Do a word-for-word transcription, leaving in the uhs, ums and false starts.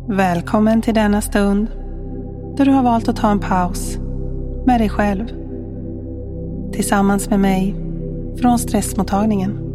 Välkommen till denna stund då du har valt att ta en paus med dig själv. Tillsammans med mig från stressmottagningen.